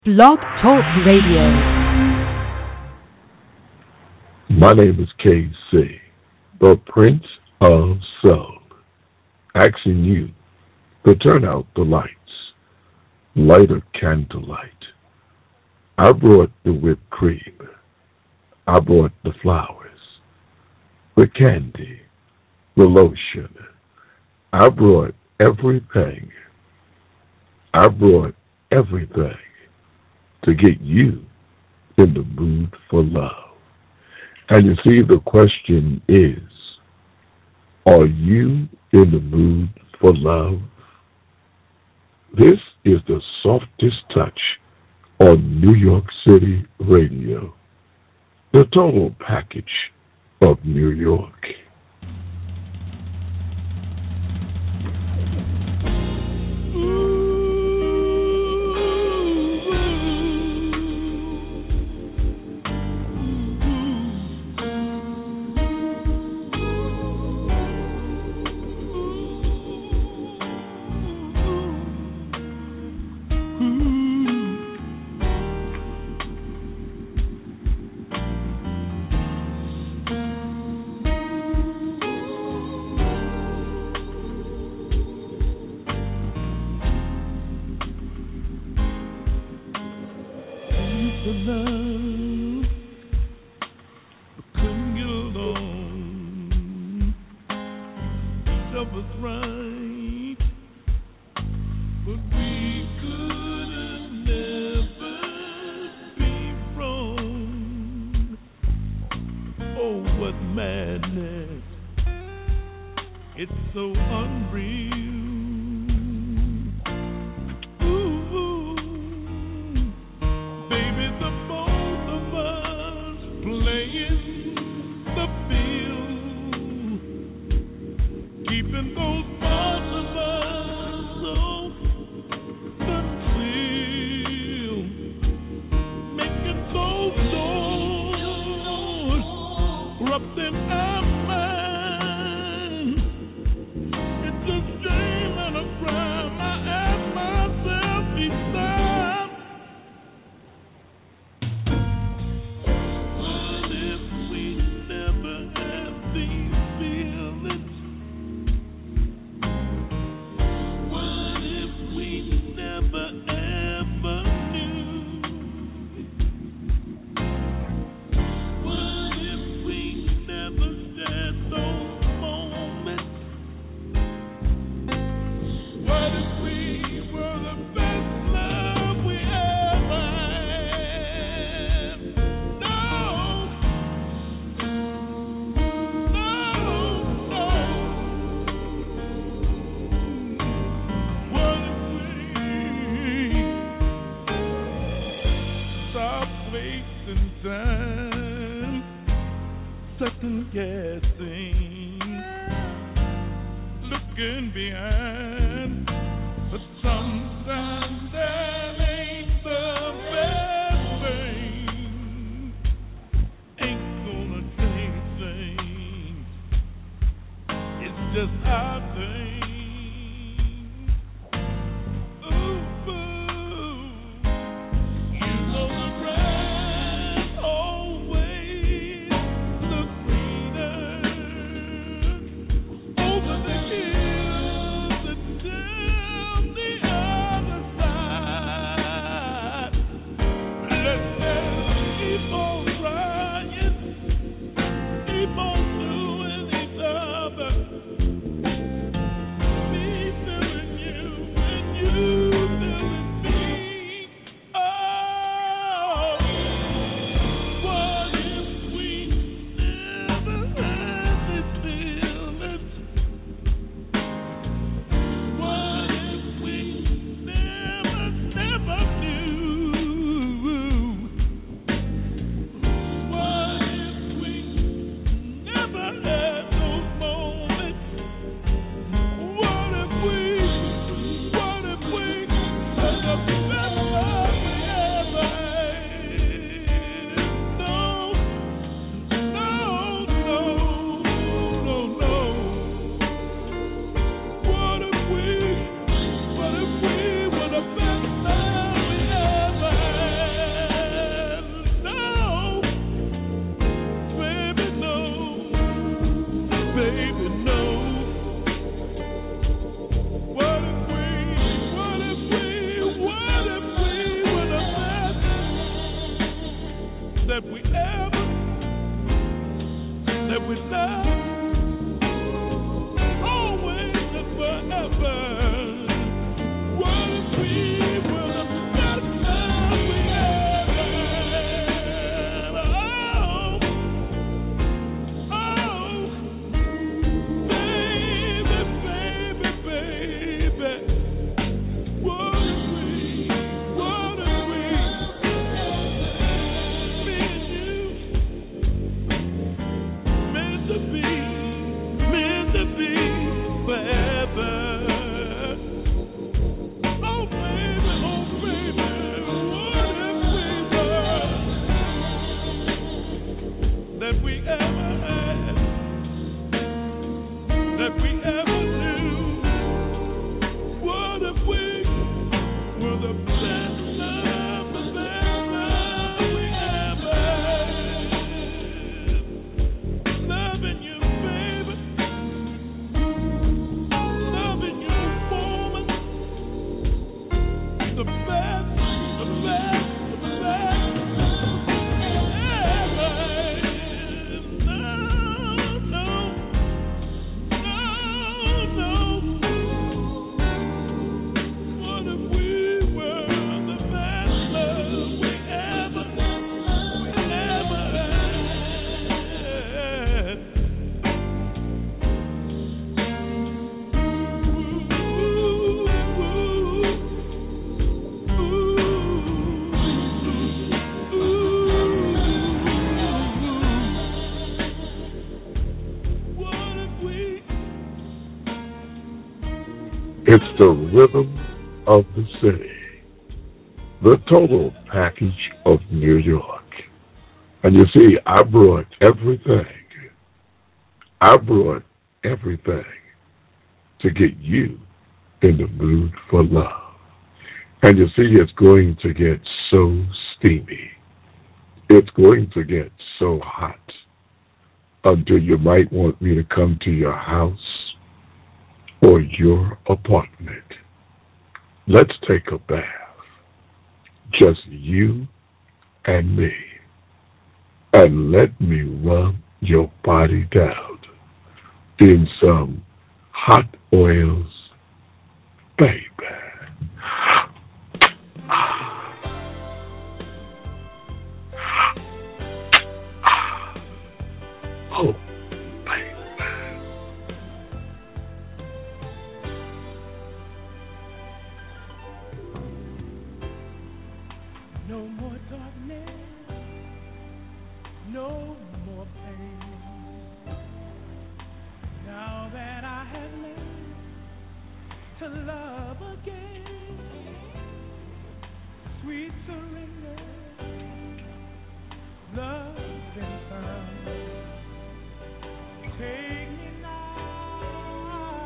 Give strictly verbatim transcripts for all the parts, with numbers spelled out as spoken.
Blog Talk Radio. My name is K C, the Prince of Soul, asking you to turn out the lights, light a candlelight. I brought the whipped cream. I brought the flowers, the candy, the lotion. I brought everything. I brought everything to get you in the mood for love. And you see, the question is, are you in the mood for love? This is the softest touch on New York City radio, the total package of New York. that we ever, that we love, always and forever. What if we were the best love we ever had? Oh, oh, baby, baby, baby. What if we, what if we, me and you, meant to be, meant to be forever. Oh baby, oh baby, what if we were that we ever had, that we ever knew? What if we were the best love, the best love we ever had? Loving you, baby, loving you, woman, the best, the best, the best ever. No, no, no, no. What if we were the best love we ever, we ever had? What if we? It's the rhythm of the city, the total package of New York. And you see, I brought everything. I brought everything to get you in the mood for love. And you see, it's going to get so steamy. It's going to get so hot until you might want me to come to your house or your apartment. Let's take a bath, just you and me, and let me rub your body down in some hot oils, baby. Oh, baby. No more darkness, no more pain. Now that I have learned to love again, sweet surrender, love's been found. Take me now.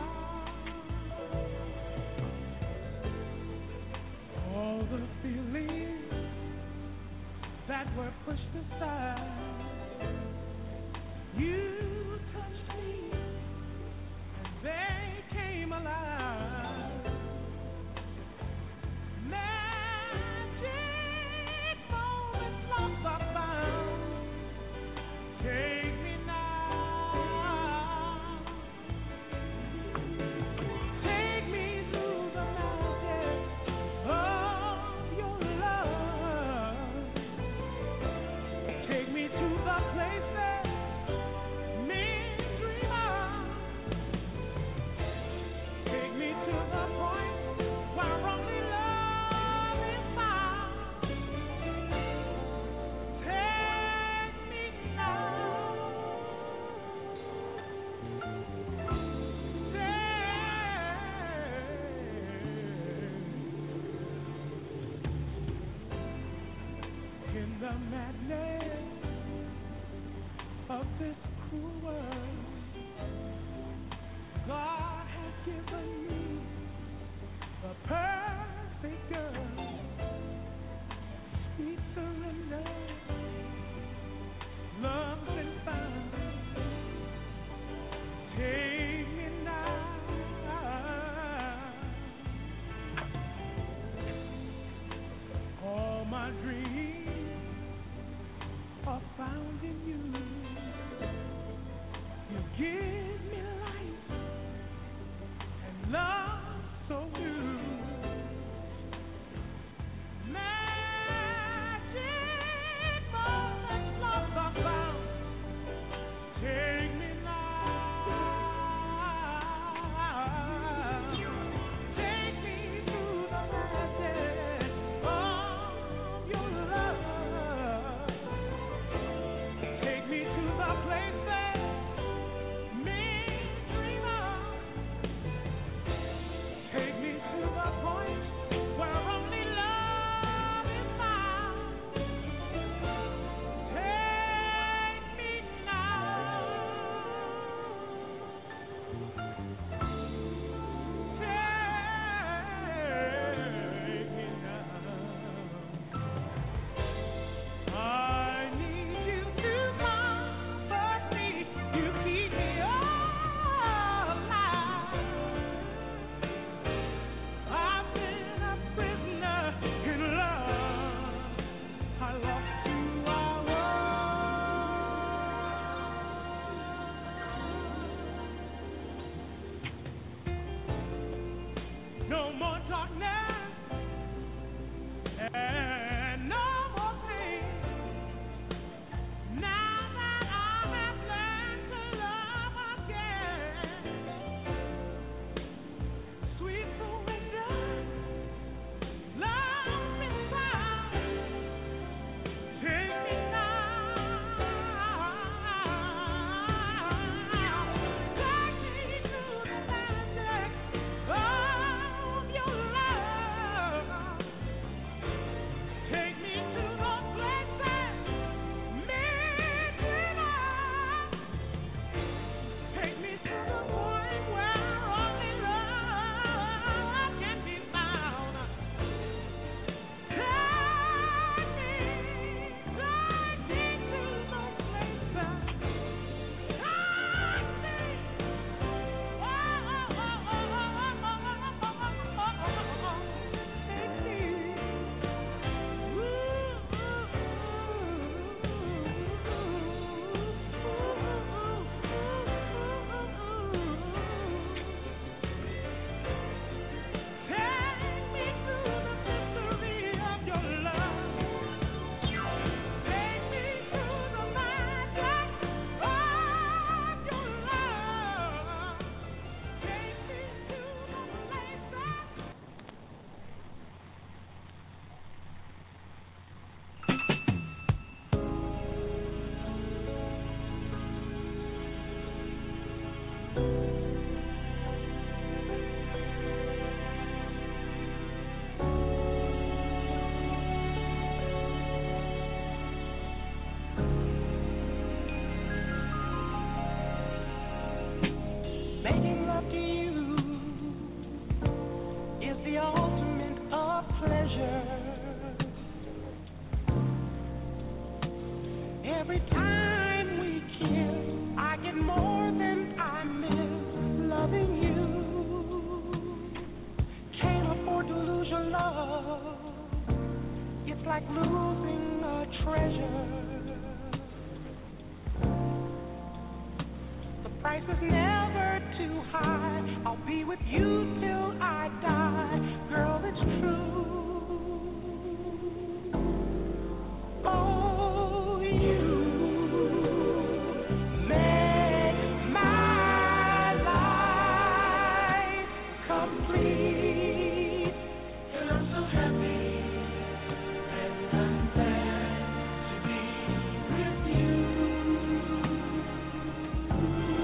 All the feelings that were pushed aside, you touched me and they came alive. Magic moments lost I found. Take me now. Take me through the magic of your love. Take me to the places men dream of. Take me to the point where only love is found. Take me now. Stay in the madness of this cruel world. God has given me the perfect girl. Sweet surrender, love's been found. Take me now. All my dreams found in you. You give me life and love so new. Magic moments lost are found. Take me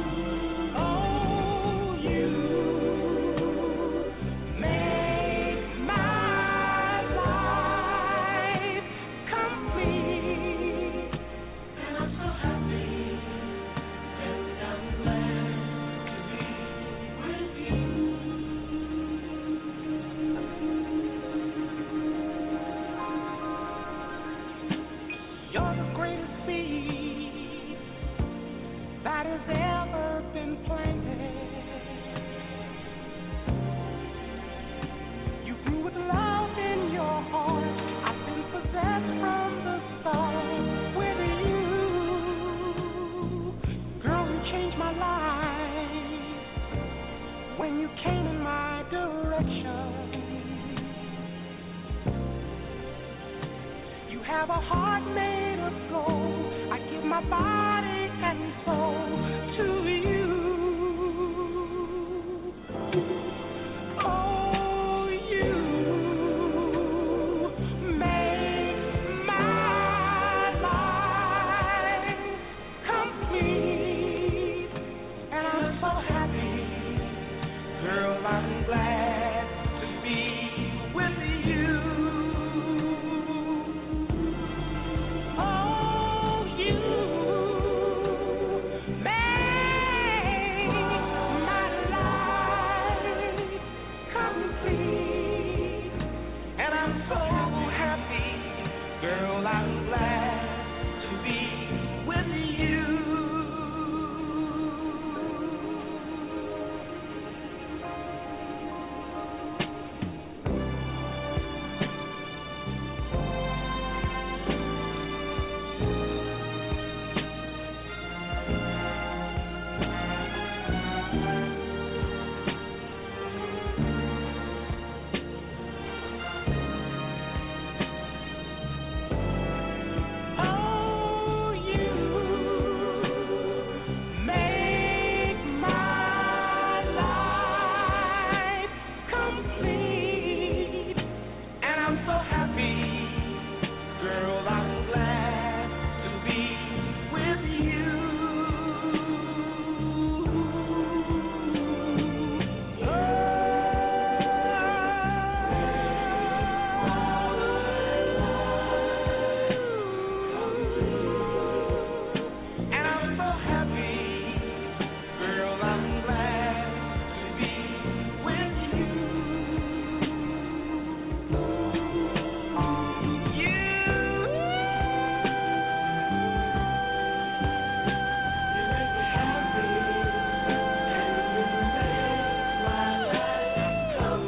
make have a heart made of gold. I give my body and soul to you. Oh, you make my life complete, and I'm so happy, girl. I'm glad to be with you. Oh, you make my life complete, and I'm so happy, girl. I'm glad to be with you. Oh, you make my life complete, and I'm so happy, girl. I'm glad to be with you. And I'm so happy, girl. I'm glad to be with you. You, you make me happy, and you make my life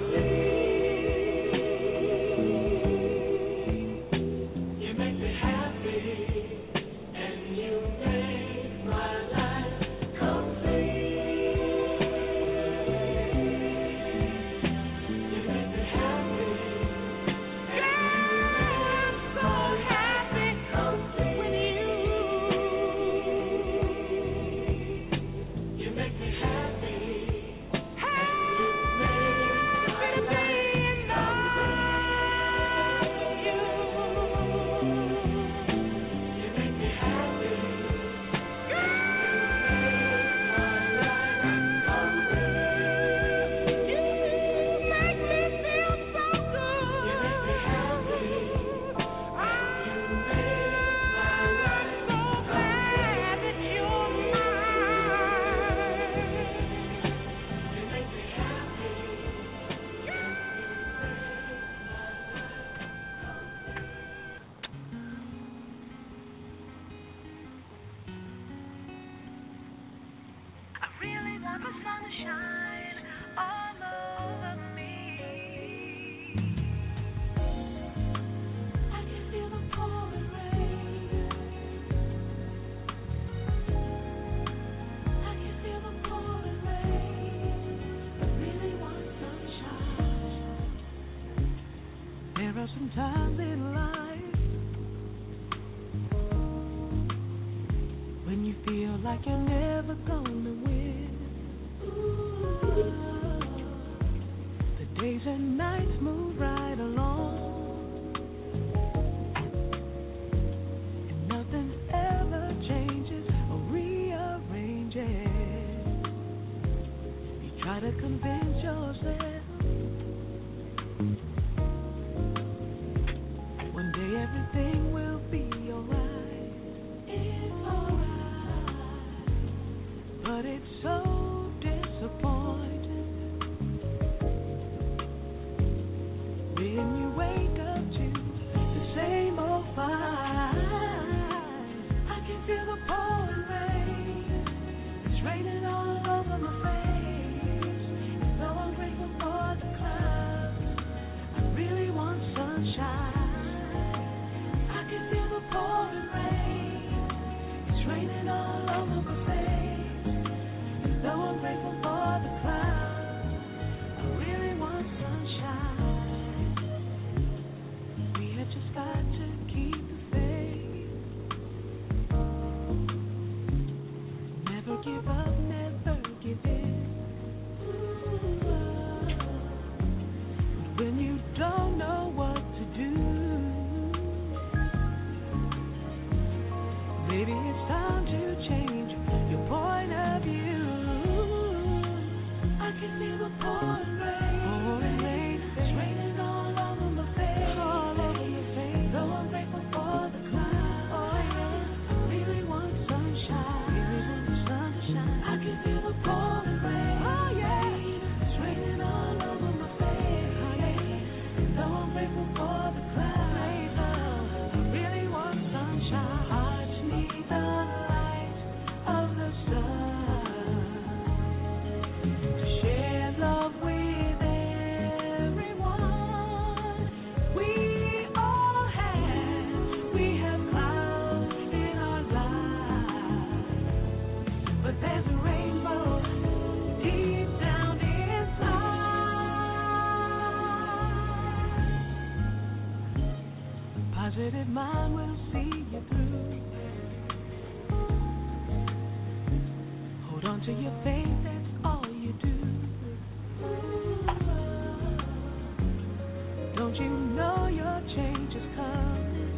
complete. You make me happy, and you make my life complete. You make me happy, I'm so happy with you. You make me happy, happy to be in love with you. You make me happy, girl. You make me feel so good. You make me happy, I'm so glad that you're mine. You make me happy, I really want the sun to shine all over me. I can feel the pouring rain. I can feel the pouring rain. I really want sunshine. There are some times in life when you feel like you're never gonna win. The days and nights move right along, and nothing ever changes or rearranges. You try to convince yourself one day everything will be alright. It's alright. shine will see you through. Hold on to your faith, that's all you do. Don't you know your change is coming?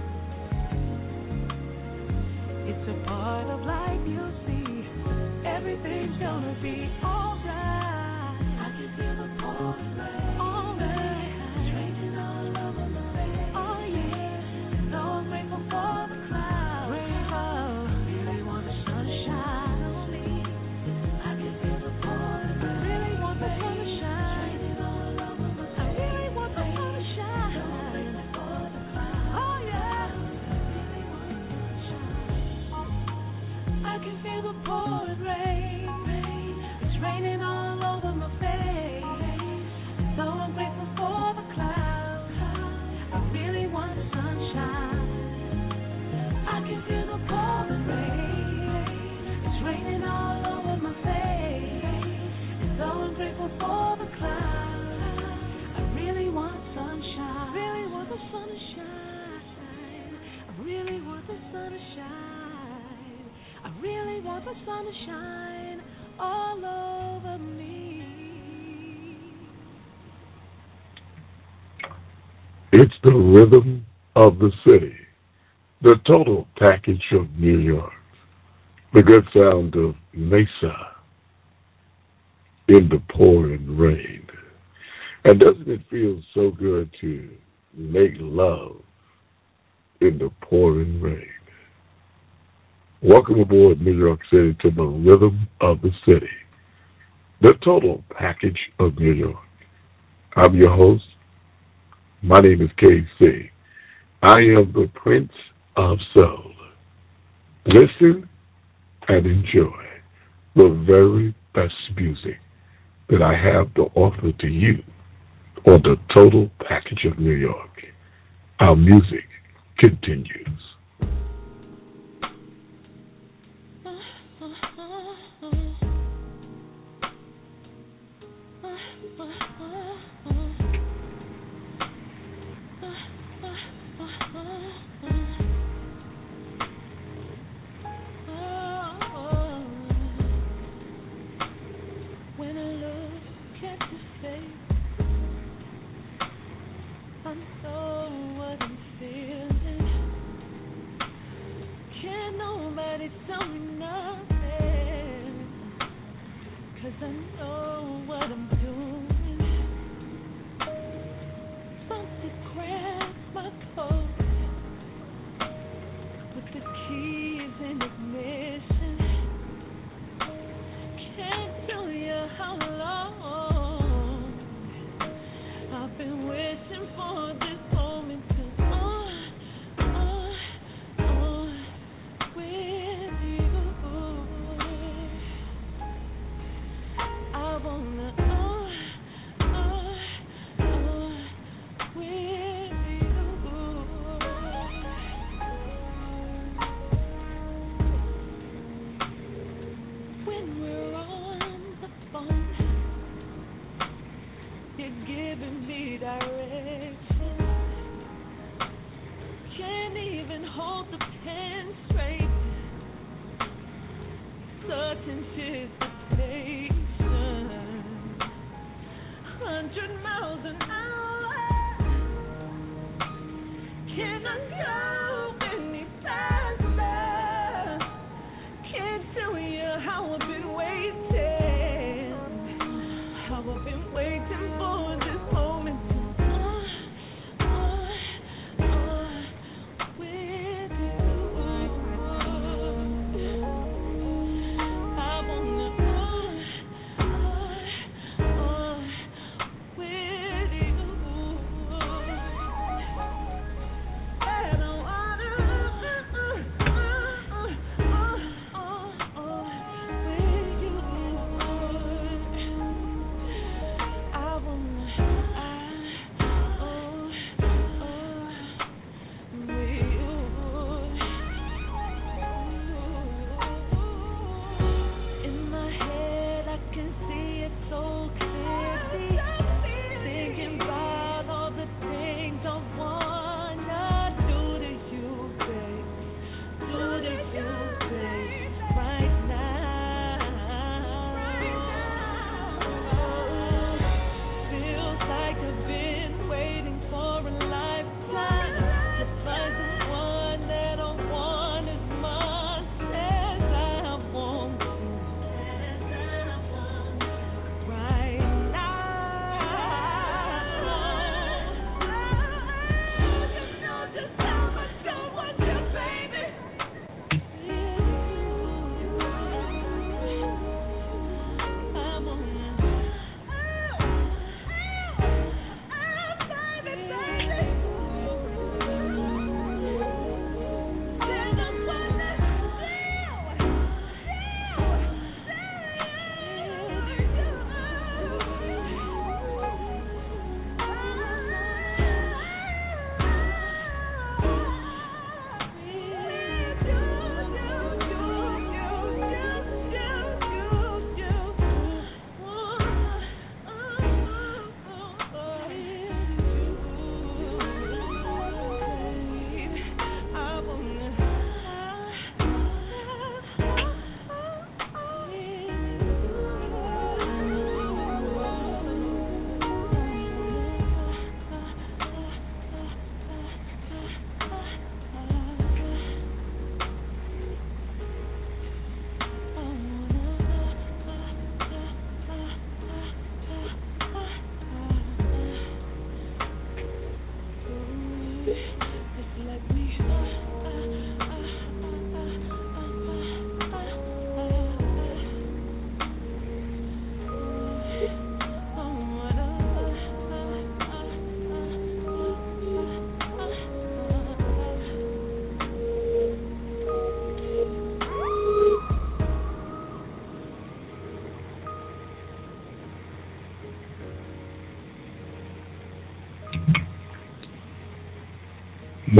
It's a part of life, you'll see. Everything's gonna be alright. I can feel the pouring rain. Alright. It's raining all over my face. Oh yeah. So I'm grateful for the clouds. Rainbow. Really want the sunshine on me. I can feel the pouring rain. Really want the sunshine. It's raining all over my face. I really want the sunshine. So I'm grateful for the clouds. Oh yeah. Really want the sunshine. I can feel the pouring rain. It's raining all over my face. So I'm grateful for the clouds. I really want the sunshine. I can feel the pouring rain. It's raining all over my face. So I'm grateful for the clouds. I really want sunshine. Really want the sunshine. I really want the sunshine. I really want the sun to shine all over me. It's the rhythm of the city, the total package of New York, the good sound of Mesa in the pouring rain. And doesn't it feel so good to make love in the pouring rain? Welcome aboard New York City to the rhythm of the city, the total package of New York. I'm your host. My name is K C. I am the Prince of Soul. Listen and enjoy the very best music that I have to offer to you on the total package of New York. Our music continues. When I look at your face, I know what I'm feeling. Can't nobody tell me nothing, 'cause I know what I'm doing. Something grabs my coat, put the keys in ignition. Can't tell you how long I've been wishing for this moment to oh, oh, oh, with you. I wanna oh, oh, oh, with you. When we're on the phone, you're giving me direction. Can't even hold the pen straight. Such anticipation. Hundred miles an hour. Can I go any faster? Can't tell you how I've been waiting. How I've been waiting for this moment to oh, oh, oh, with you. I wanna oh, oh, oh, with you.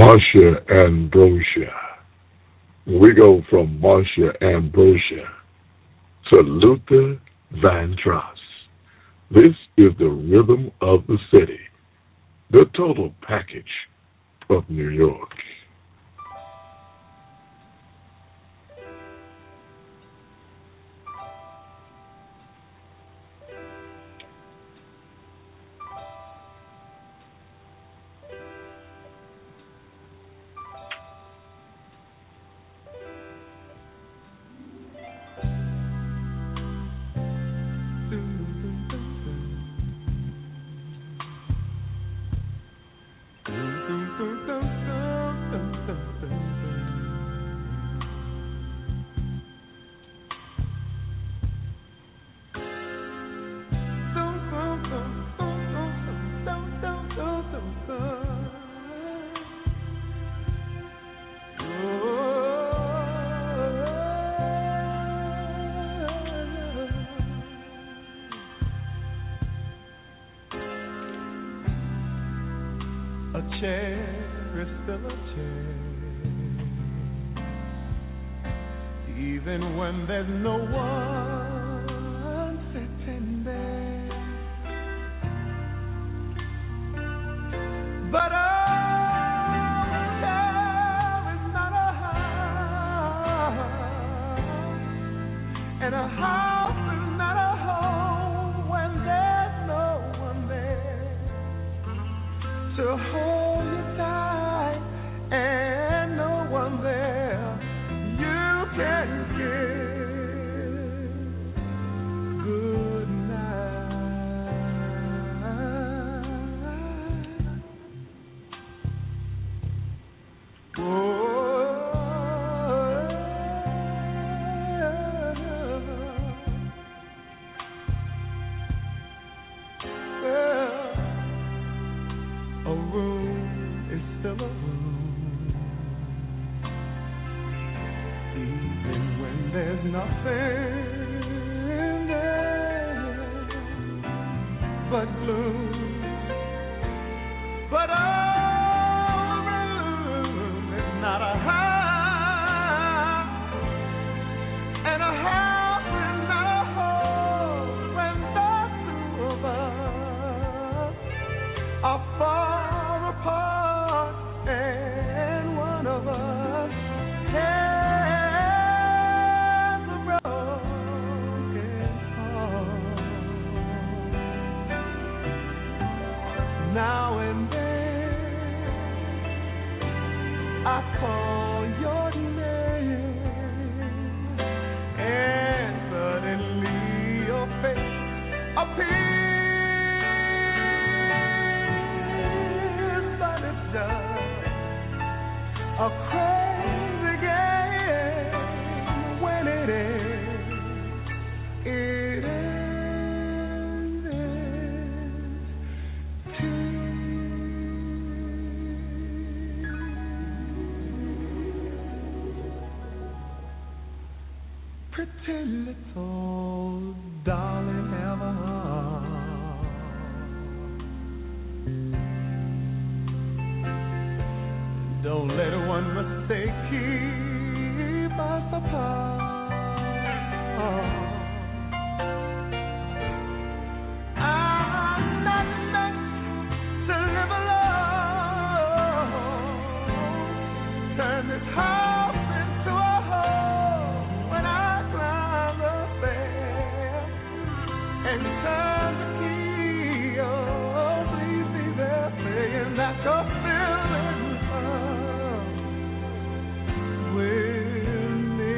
Marcia Ambrosia. We go from Marcia Ambrosia to Luther Vandross. This is the rhythm of the city, the total package of New York. A chair is still a chair, even when there's no one sitting there. But a chair is not a house, and a house is not a home when there's no one there to hold you tight, and no one there you can kiss good night. Oh, a room is still a room, even when there's nothing there but gloom. But a room is not a house, and a house is not a home when the two of us are far apart, and one of us has a broken heart. Now and then I call your name, and suddenly your face appears, but it's just a crazy game. When it ends, it ends in tears. Pretend little darling ever. Don't let one mistake keep us apart. I'm not meant to live alone. Turn this house into a home when I climb the stairs and turn the key. Oh, please be there, saying that you're still in love with me.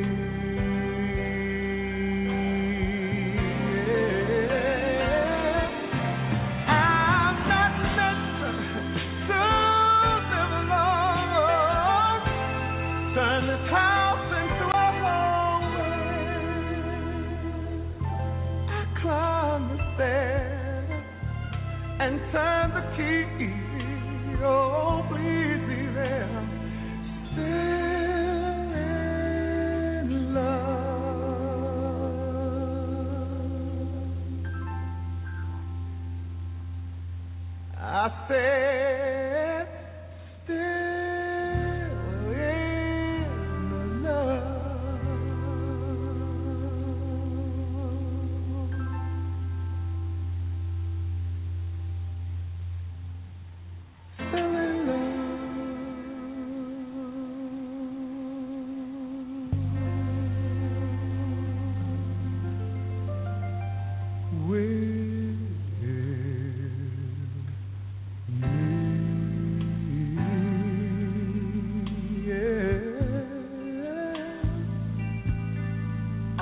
Yeah. I'm not meant to live alone. Turn this house into a home when I climb the stairs and turn the key. Oh, please be there, still in love. I said, still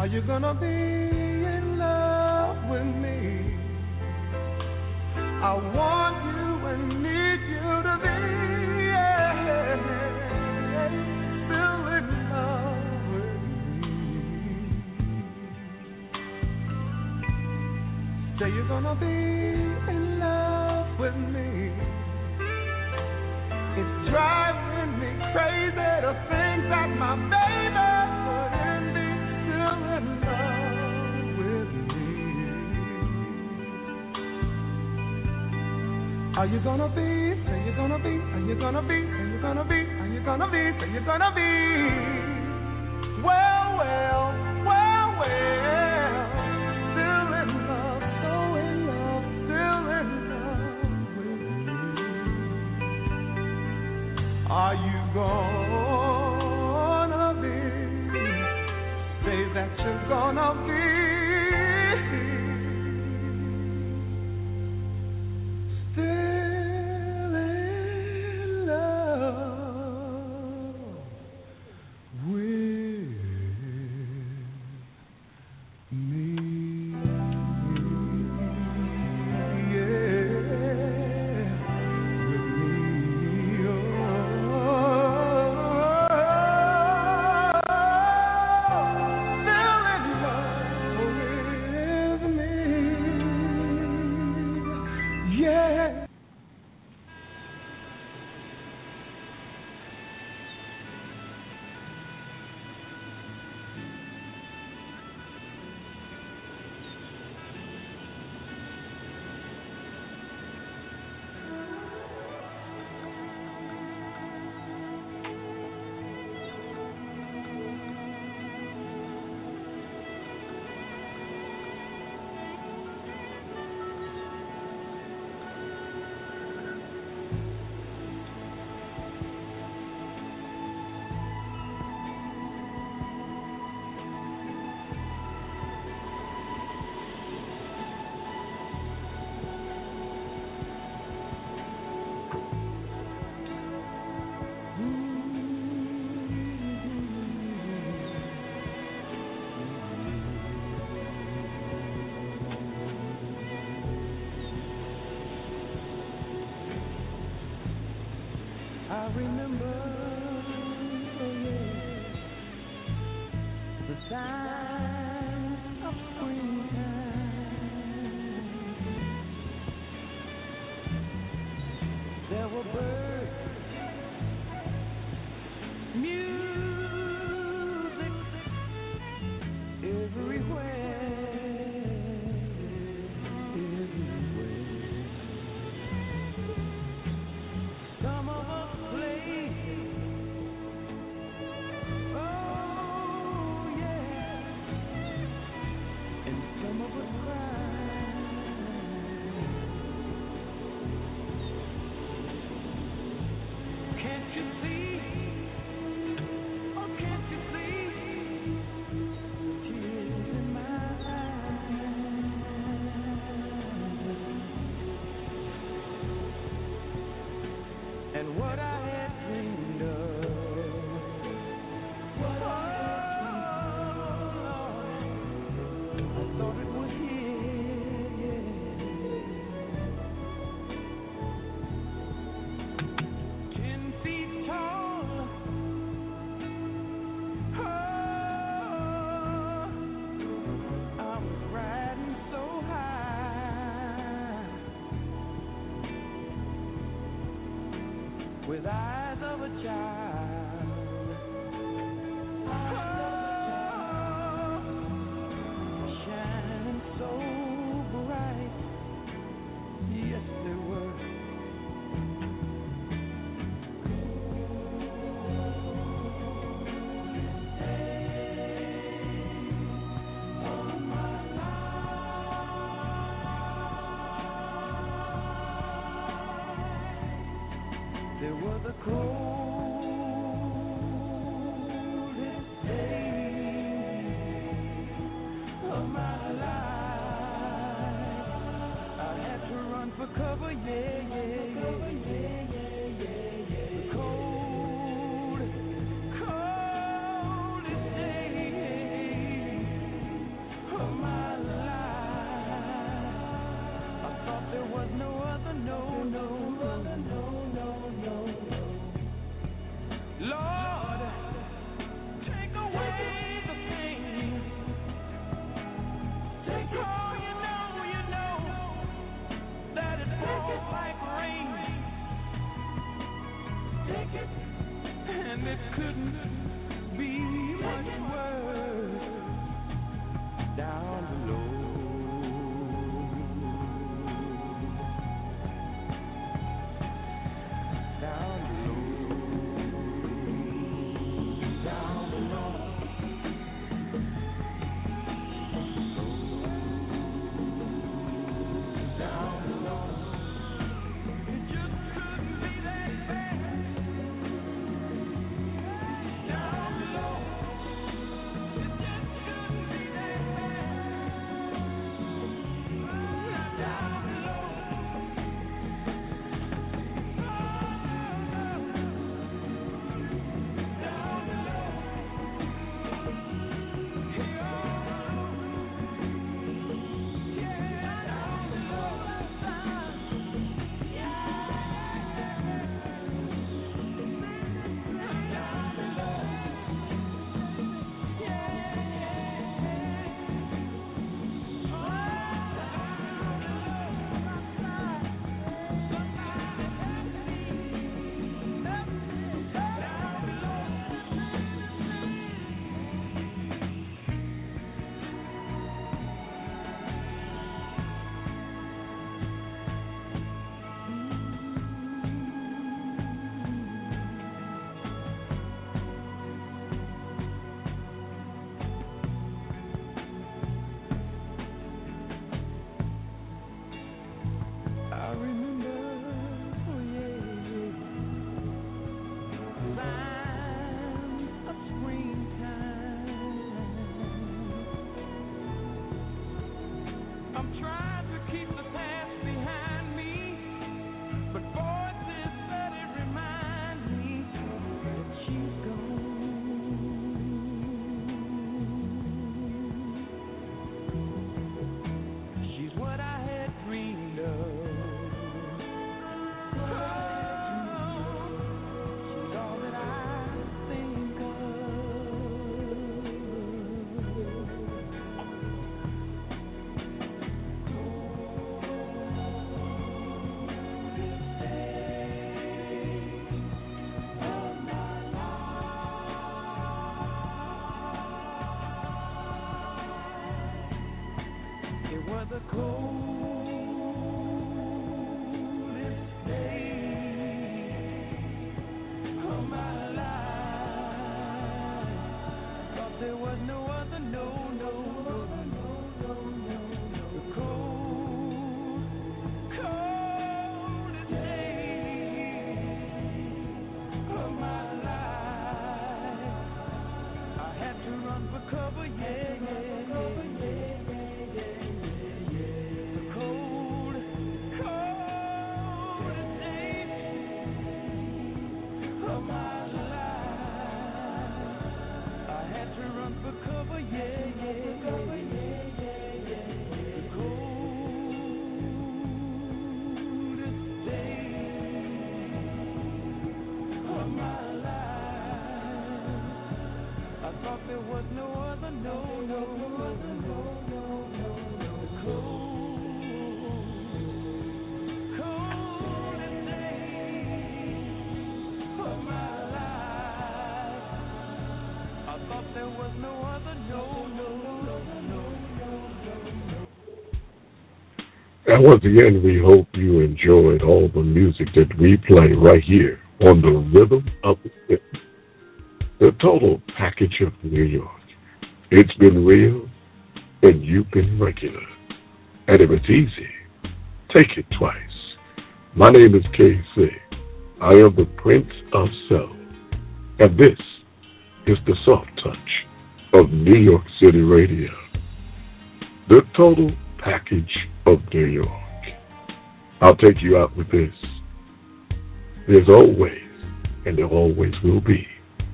Are you gonna be in love with me? I want you and need you to be, yeah, still in love with me. Say you're gonna be in love with me. It's driving me crazy to think that my baby couldn't be still in love with me. Are you gonna be? Say you're gonna be. Are you gonna be? Are you gonna be? Are you gonna be? Say you're gonna be. Well, well, well, well. Still in love, so in love, still in love with me. Are you gonna be? Say that you're gonna be. Still in love with me. I remember, oh yeah, the signs of springtime. There were birds, music everywhere, everywhere. Some of us played, oh yeah, and some of us cried. Can't you see? Oh, can't you see? Tears in my eyes. And what I had dreamed of. Oh, Lord, I thought it was here. Ten feet tall. Oh, I was riding so high. With eyes of a child, oh, shining so bright, yes they were. There was a coldest day of my life. I had to run for cover, yeah, yeah, yeah. The cold, coldest day And once again, we hope you enjoyed all the music that we play right here on the Rhythm of the the total package of New York. It's been real, and you've been regular. And if it's easy, take it twice. My name is K C. I am the Prince of Soul. And this is the soft touch of New York City radio. The total package of New York. I'll take you out with this. There's always, and there always will be,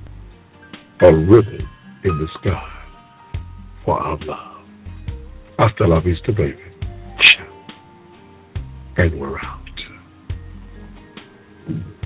a rhythm in the sky for our love. Hasta la vista, baby. And we're out.